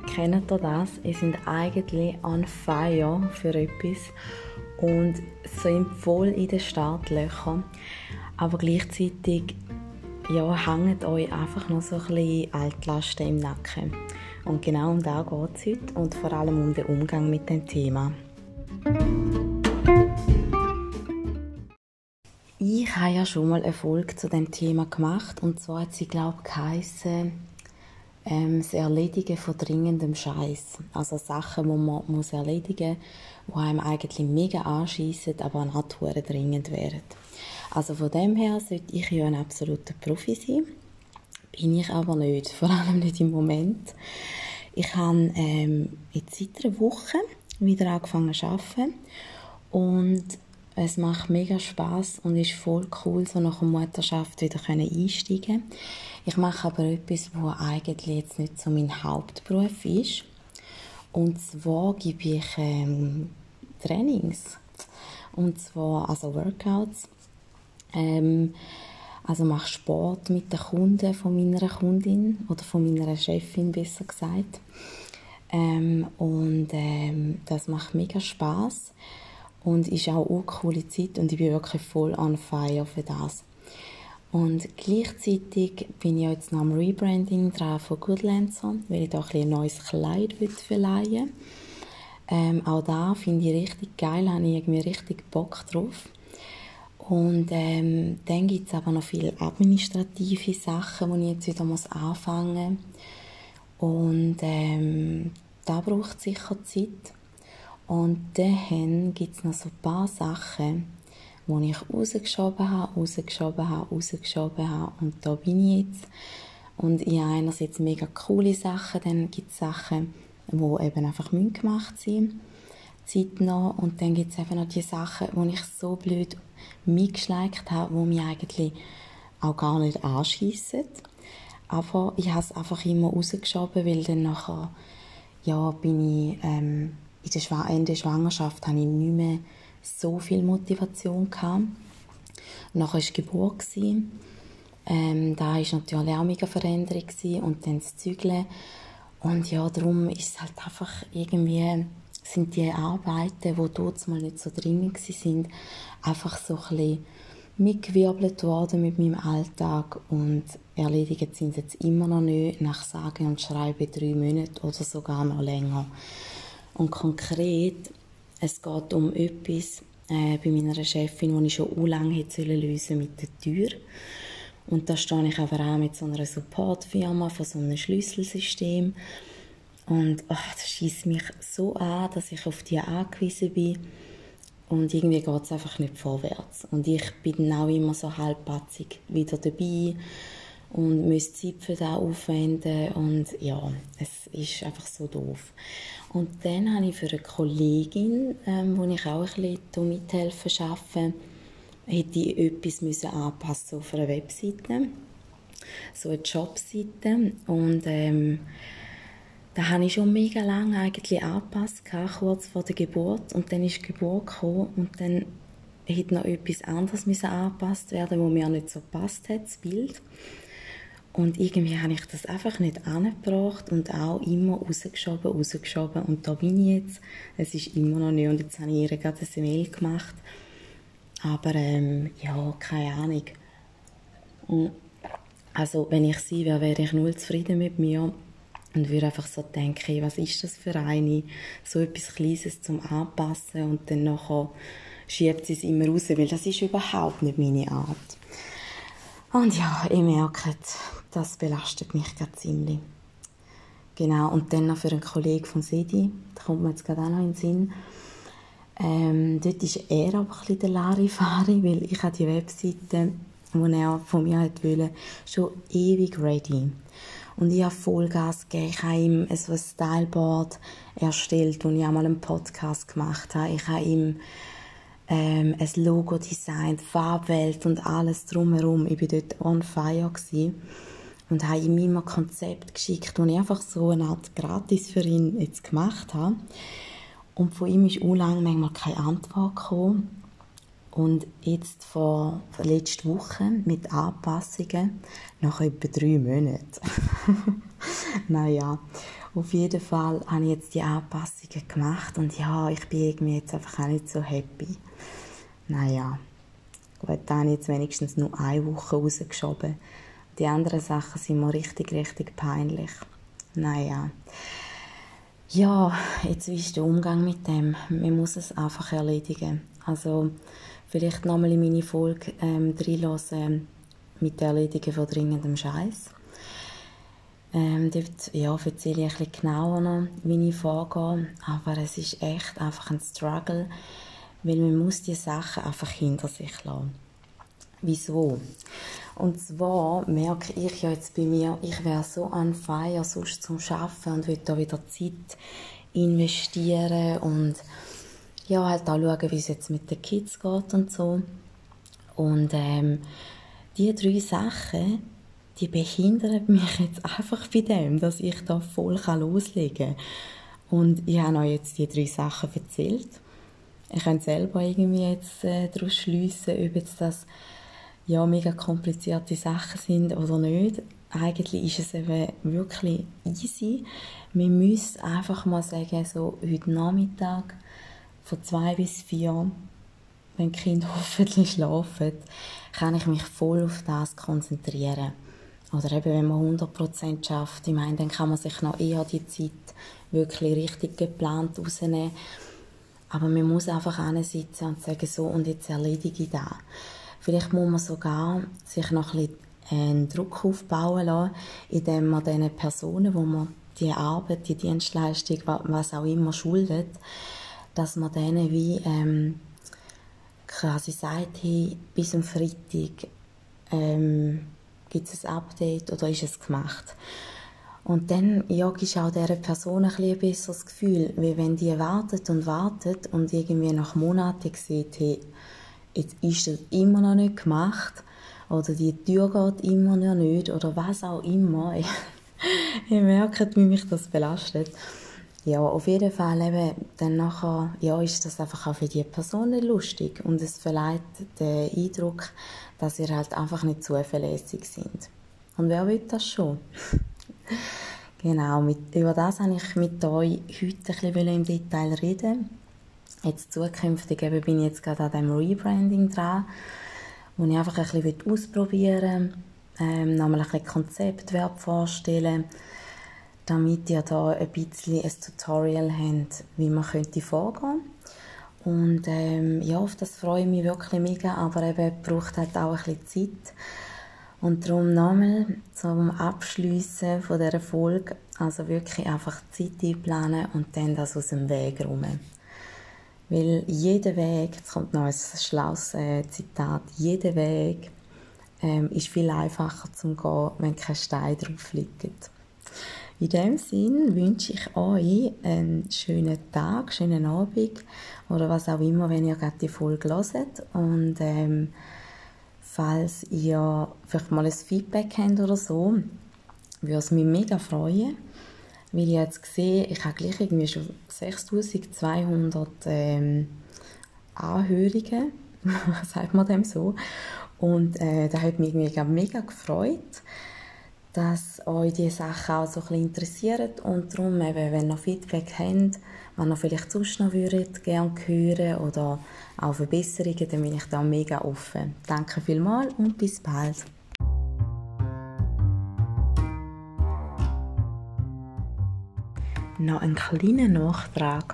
Kennt ihr das? Ihr seid eigentlich on fire für etwas und sind voll in den Startlöchern, aber gleichzeitig hängt euch einfach noch so ein bisschen Altlasten im Nacken. Und genau um das geht es heute und vor allem um den Umgang mit dem Thema. Ich habe ja schon mal eine Folge zu diesem Thema gemacht und zwar hat sie, glaube ich, geheissen, das Erledigen von dringendem Scheiß. Also Sachen, die man muss erledigen muss, die einem eigentlich mega anschiessen, aber natürlich dringend wären. Also von dem her sollte ich ja ein absoluter Profi sein. Bin ich aber nicht, vor allem nicht im Moment. Ich habe jetzt seit einer Woche wieder angefangen zu arbeiten und es macht mega Spass und ist voll cool, so nach der Mutterschaft wieder einsteigen. Ich mache aber etwas, was eigentlich jetzt nicht so mein Hauptberuf ist. Und zwar gebe ich Trainings. Und zwar also Workouts. Also mache Sport mit den Kunden von meiner Kundin oder von meiner Chefin, besser gesagt. Das macht mega Spass. Und ist auch eine coole Zeit und ich bin wirklich voll on fire für das. Und gleichzeitig bin ich jetzt noch am Rebranding dran von Goodlancer, weil ich da ein neues Kleid verleihen will. Auch da finde ich richtig geil, habe ich irgendwie richtig Bock drauf. Und dann gibt es aber noch viele administrative Sachen, die ich jetzt wieder anfangen muss. Und da braucht sicher Zeit. Und dann gibt es noch so ein paar Sachen, die ich rausgeschoben habe. Und da bin ich jetzt. Und ich habe einerseits mega coole Sachen, dann gibt es Sachen, die eben einfach gemacht sind, zeitnah. Und dann gibt es eben noch die Sachen, die ich so blöd mitgeschleicht habe, die mich eigentlich auch gar nicht anschiessen. Aber ich habe es einfach immer rausgeschoben, weil dann nachher, bin ich... Ende der Schwangerschaft hatte ich nicht mehr so viel Motivation gehabt. Nachher war die Geburt. Da war natürlich auch eine Veränderung und dann das Zügeln. Und ja, darum ist es halt einfach irgendwie, sind die Arbeiten, die dort mal nicht so dringend waren, einfach so ein bisschen mitgewirbelt worden mit meinem Alltag und erledigt sind sie jetzt immer noch nicht, nach sage und schreibe 3 Monate oder sogar noch länger. Und konkret, es geht um etwas bei meiner Chefin, das ich schon lange hätte lösen mit der Tür. Und da stehe ich aber auch mit so einer Supportfirma von so einem Schlüsselsystem. Und das schiesst mich so an, dass ich auf die angewiesen bin. Und irgendwie geht es einfach nicht vorwärts. Und ich bin dann auch immer so halbpatzig wieder dabei und muss Zeit für das aufwenden. Und ja, es ist einfach so doof. Und dann habe ich für eine Kollegin, wo ich auch ein bisschen mithelfen arbeite, hätte ich etwas anpassen auf einer Webseite, so eine Jobseite. Und da habe ich schon mega lange eigentlich angepasst, kurz vor der Geburt. Und dann ist die Geburt gekommen und dann hätte noch etwas anderes angepasst werden, wo mir nicht so gepasst hat, das Bild. Und irgendwie habe ich das einfach nicht angebracht und auch immer rausgeschoben. Und da bin ich jetzt. Es ist immer noch nicht. Und jetzt habe ich ihr gerade eine Mail gemacht. Aber keine Ahnung. Also, wenn ich sie wäre, wäre ich null zufrieden mit mir. Und würde einfach so denken, was ist das für eine? So etwas Kleines zum Anpassen und dann nachher schiebt sie es immer raus, weil das ist überhaupt nicht meine Art. Und ja, ihr merkt, das belastet mich gerade ziemlich. Genau, und dann noch für einen Kollegen von Sedi, da kommt mir jetzt gerade auch noch in den Sinn. Dort ist er aber ein bisschen der Larifari, weil ich habe die Webseite, die er von mir wollte, schon ewig ready. Und ich habe Vollgas gegeben. Ich habe ihm so ein Styleboard erstellt, wo ich einmal einen Podcast gemacht habe. Ich habe ihm ein Logo designt, Farbwelt und alles drumherum. Ich war dort on fire gewesen und habe ihm immer ein Konzept geschickt, das ich einfach so eine Art gratis für ihn jetzt gemacht habe. Und von ihm ist auch lange manchmal keine Antwort gekommen. Und jetzt vor letzter Woche mit Anpassungen nach etwa 3 Monaten. Naja. Auf jeden Fall habe ich jetzt die Anpassungen gemacht und ja, ich bin irgendwie jetzt einfach auch nicht so happy. Naja, gut, da habe ich jetzt wenigstens nur eine Woche rausgeschoben. Die anderen Sachen sind mir richtig, richtig peinlich. Naja. Ja, jetzt wie ist der Umgang mit dem? Man muss es einfach erledigen. Also vielleicht nochmal in meine Folge reinhören mit der Erledigen von dringendem Scheiß. Dort erzähle ich ein bisschen genauer noch, wie ich vorgehe. Aber es ist echt einfach ein Struggle, weil man muss die Sachen einfach hinter sich lassen. Wieso? Und zwar merke ich ja jetzt bei mir, ich wäre so on fire sonst zum Arbeiten und will da wieder Zeit investieren und ja, halt auch schauen, wie es jetzt mit den Kids geht und so. Und die 3 Sachen, die behindern mich jetzt einfach bei dem, dass ich da voll loslegen kann. Und ich habe euch jetzt die 3 Sachen erzählt. Ich kann selber irgendwie jetzt daraus schliessen, ob jetzt das mega komplizierte Sachen sind oder nicht. Eigentlich ist es eben wirklich easy. Man müsste einfach mal sagen, so heute Nachmittag von 2 bis 4, wenn die Kinder hoffentlich schlafen, kann ich mich voll auf das konzentrieren. Oder eben, wenn man 100% schafft, ich meine, dann kann man sich noch eher die Zeit wirklich richtig geplant rausnehmen. Aber man muss einfach hinsitzen und sagen, so, und jetzt erledige ich das. Vielleicht muss man sogar sich noch ein bisschen Druck aufbauen lassen, indem man den Personen, wo man die Arbeit, die Dienstleistung, was auch immer schuldet, dass man denen wie quasi sagt, hey, bis am Freitag gibt es ein Update oder ist es gemacht? Und dann gibst du auch dieser Person ein besseres Gefühl, weil wenn die wartet und irgendwie nach Monaten sieht, hey, jetzt ist das immer noch nicht gemacht oder die Tür geht immer noch nicht oder was auch immer. Ihr merkt, wie mich das belastet. Ja, auf jeden Fall eben, dann nachher, ist das einfach auch für die Person nicht lustig und es verleiht den Eindruck, dass ihr halt einfach nicht zuverlässig sind. Und wer will das schon? Genau, über das wollte ich mit euch heute ein bisschen im Detail reden. Jetzt zukünftig eben bin ich jetzt gerade an diesem Rebranding dran, wo ich einfach ein bisschen ausprobieren will, nochmal ein bisschen Konzept vorstellen, damit ihr da ein bisschen ein Tutorial habt, wie man vorgehen könnte. Und auf das freue ich mich wirklich mega, aber eben braucht halt auch ein bisschen Zeit. Und darum nochmal zum Abschliessen von dieser Folge, also wirklich einfach Zeit einplanen und dann das aus dem Weg räumen. Weil jeder Weg, jetzt kommt noch ein schlaues Zitat, jeder Weg ist viel einfacher zum Gehen, wenn kein Stein drauf liegt. In diesem Sinn wünsche ich euch einen schönen Tag, schönen Abend oder was auch immer, wenn ihr gerade die Folge hört. Und falls ihr vielleicht mal ein Feedback habt oder so, würde es mich mega freuen. Weil ich jetzt sehe, ich habe gleich irgendwie schon 6200 Anhörungen, sagt man dem so. Und da hat mich mega gefreut, dass euch diese Sachen auch so ein bisschen interessieren. Und darum, eben, wenn ihr Feedback habt, was ihr vielleicht sonst noch gerne hören oder auch Verbesserungen, dann bin ich da mega offen. Danke vielmals und bis bald. Noch einen kleinen Nachtrag.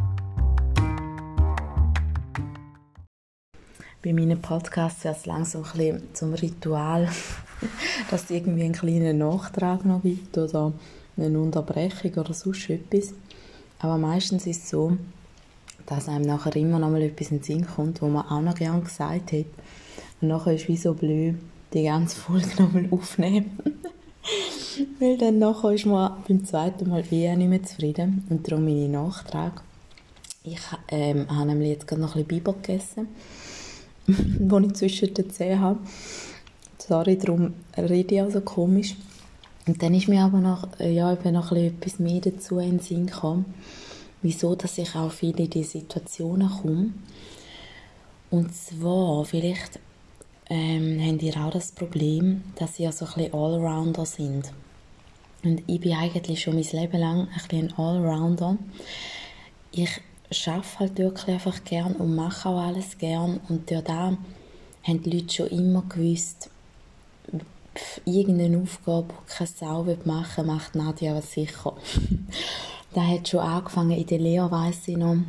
Bei meinen Podcasts wird es langsam ein bisschen zum Ritual, dass es irgendwie einen kleinen Nachtrag noch gibt oder eine Unterbrechung oder sonst etwas. Aber meistens ist es so, dass einem nachher immer noch mal etwas in den Sinn kommt, wo man auch noch gerne gesagt hat. Und nachher ist es wie so blöd, die ganze Folge noch mal aufnehmen. Weil dann nachher ist man beim zweiten Mal nicht mehr zufrieden. Und darum meine Nachtrag. Ich habe nämlich jetzt gerade noch ein bisschen Biber gegessen, wo ich zwischen den Zähnen habe. Sorry, darum rede ich auch so komisch. Und dann ist mir aber noch, eben noch etwas mehr dazu in den Sinn gekommen, wieso dass ich auch viel in diese Situationen komme. Und zwar, vielleicht habt ihr auch das Problem, dass ihr so ein bisschen Allrounder sind. Und ich bin eigentlich schon mein Leben lang ein bisschen ein Allrounder. Ich arbeite halt wirklich einfach gern und mache auch alles gern. Und durch das haben die Leute schon immer gewusst, irgendeine Aufgabe, die keine Sau machen will, macht Nadia aber sicher. Das hat schon angefangen in der Lehre, weiss ich noch.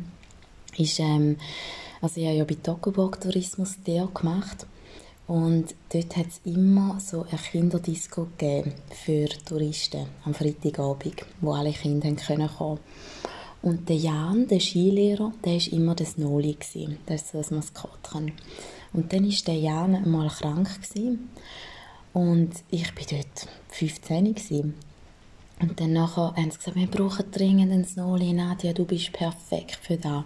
Also ich habe ja bei Toggenburg Tourismus Lehre gemacht. Und dort hat es immer so eine Kinderdisco gegeben für Touristen am Freitagabend, wo alle Kinder kommen konnten. Und der Jan, der Skilehrer, der war immer der Snoli gewesen. Das ist so das Maskottchen. Und dann war der Jan einmal krank gewesen. Und ich war dort 15 gewesen. Und dann nachher haben sie gesagt, wir brauchen dringend einen Snoli. Nadia, du bist perfekt für das.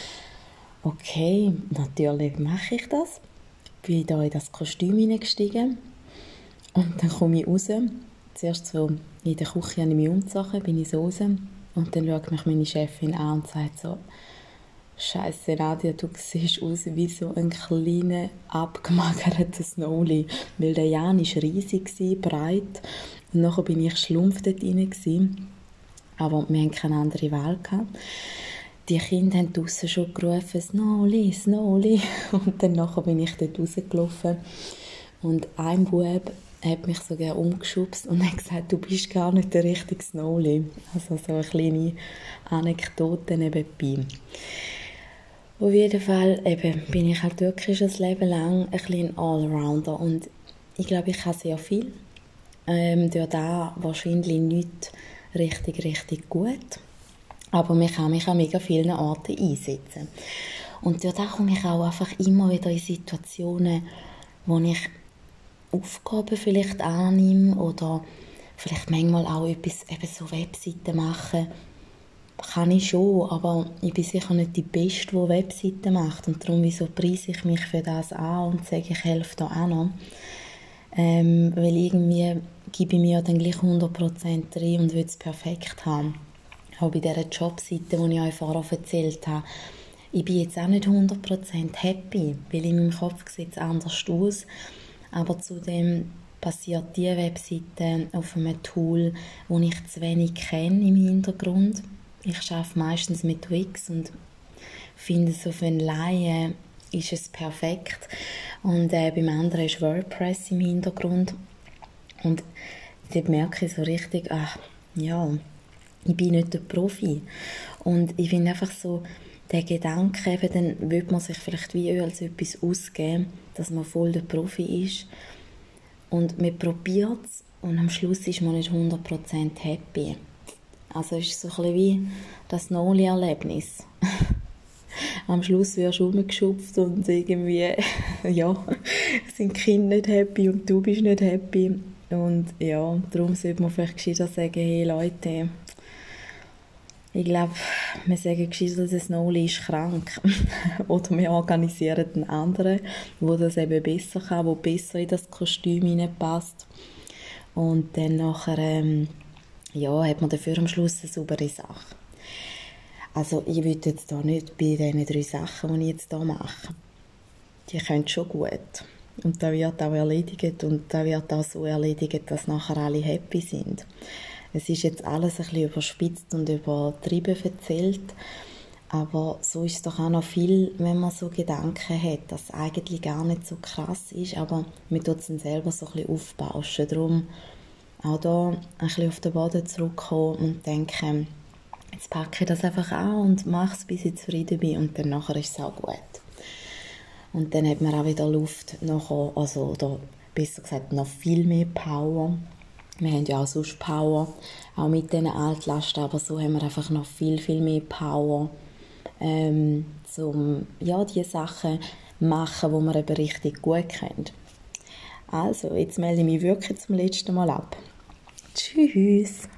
Okay, natürlich mache ich das. Bin da in das Kostüm hineingestiegen. Und dann komme ich raus. Zuerst so in der Küche habe ich mich umgezogen, bin ich so raus. Und dann schaut mich meine Chefin an und sagt so, «Scheisse Nadia, du siehst aus wie so ein kleiner, abgemagerter Snowli.» Weil der Jan war riesig, breit. Und nachher bin ich schlumpf dort rein. Aber wir hatten keine andere Wahl gehabt. Die Kinder haben draussen schon gerufen, «Snowli, Snowli!» Und dann nachher bin ich dort rausgelaufen. Und ein Bub hat mich sogar umgeschubst und hat gesagt, «Du bist gar nicht der richtige Snowli.» Also so eine kleine Anekdote nebenbei. Auf jeden Fall bin ich halt wirklich schon das Leben lang ein bisschen Allrounder. Und ich glaube, ich kann sehr viel. Durch das wahrscheinlich nicht richtig gut. Aber man kann mich an mega vielen Orten einsetzen. Und durch das komme ich auch einfach immer wieder in Situationen, wo ich Aufgaben vielleicht annehme oder vielleicht manchmal auch etwas, eben so Webseiten machen. Kann ich schon, aber ich bin sicher nicht die Beste, die Webseiten macht. Und darum, wieso preise ich mich für das an und sage, ich helfe da auch noch. Weil irgendwie gebe ich mir dann gleich 100% rein und will es perfekt haben. Auch bei dieser Jobseite, die ich euch vorher erzählt habe. Ich bin jetzt auch nicht 100% happy, weil in meinem Kopf sieht es anders aus. Aber zudem basiert diese Webseite auf einem Tool, das ich zu wenig kenne im Hintergrund. Ich arbeite meistens mit Wix und finde es auf einen Laien ist es perfekt. Und beim anderen ist WordPress im Hintergrund. Und dort merke ich so richtig, ich bin nicht der Profi. Und ich finde einfach so, der Gedanke, eben, dann will man sich vielleicht wie als etwas ausgeben, dass man voll der Profi ist. Und man probiert es und am Schluss ist man nicht 100% happy. Also es ist so ein bisschen wie das Noli-Erlebnis. Am Schluss wirst du rumgeschupft und irgendwie, sind die Kinder nicht happy und du bist nicht happy. Und ja, darum sollte man vielleicht gescheiter sagen, hey Leute, ich glaube, wir sagen gescheiter, der Snowli ist krank. Oder wir organisieren einen anderen, der das eben besser kann, der besser in das Kostüm hineinpasst. Und dann nachher, hat man dafür am Schluss eine saubere Sache. Also ich würde jetzt da nicht bei diesen 3 Sachen, die ich jetzt hier mache. Die können schon gut. Und da wird auch erledigt und da wird auch so erledigt, dass nachher alle happy sind. Es ist jetzt alles ein bisschen überspitzt und übertrieben erzählt, aber so ist es doch auch noch viel, wenn man so Gedanken hat, dass es eigentlich gar nicht so krass ist, aber man tut es dann selber so ein bisschen aufbauschen. Darum auch da ein bisschen auf den Boden zurückkommen und denken, jetzt packe ich das einfach an und mache es, bis ich zufrieden bin und dann nachher ist es auch gut. Und dann hat man auch wieder Luft nachher, oder besser gesagt noch viel mehr Power. Wir haben ja auch sonst Power, auch mit diesen Altlasten, aber so haben wir einfach noch viel, viel mehr Power, um die Sachen machen, die wir eben richtig gut kennen. Also, jetzt melde ich mich wirklich zum letzten Mal ab. Tschüss!